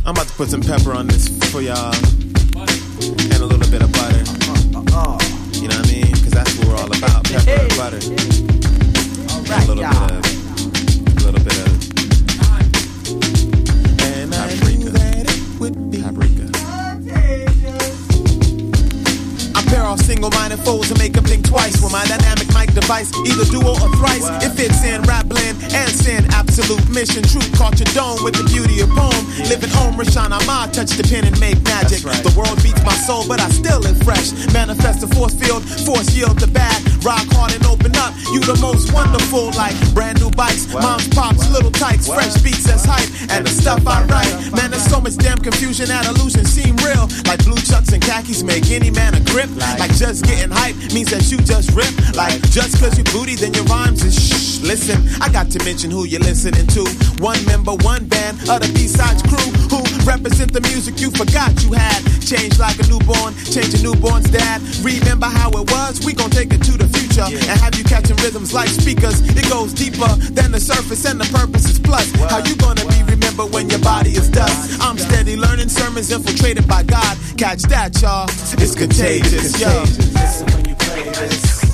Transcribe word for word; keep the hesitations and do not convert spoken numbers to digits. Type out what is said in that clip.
I'm about to put some pepper on this for y'all. And a little bit of butter. You know what I mean? Because that's what we're all about. Pepper and butter. And a little bit of, a little bit of and paprika. Paprika. Pair off single-minded foes and make them think twice. With my dynamic mic device, either duo or thrice. Wow. It fits in rap blend and sin. Absolute mission, truth caught your dome with the beauty of poem. Yeah. Living home, Rashawn Ahmad, touch the pen and make magic. Right. The world beats my soul, but I still live fresh. Manifest the force field, force yield the bad. Rock hard and open up. You the most wonderful, like brand new bikes, wow. Moms, pops, wow. Little tykes, wow. Fresh beats that's hype, and the stuff I write. Man, there's so much damn confusion that illusions seem real. Like blue chucks and khakis make any man a grip. Like just getting hype means that you just rip. Like just cause you booty, then your rhymes is shh. Listen, I got to mention who you're listening to. One member, one band of the B-Sides crew who represent the music you forgot you had. Change like a newborn, change a newborn's dad. Remember how it was? We gon' take it to the future, yeah. And have you catching rhythms like speakers. It goes deeper than the surface and the purpose is plus. What? How you gonna be remembered when your body is dust? I'm steady learning sermons infiltrated by God. Catch that, y'all. It's contagious, yo. Listen when you play this.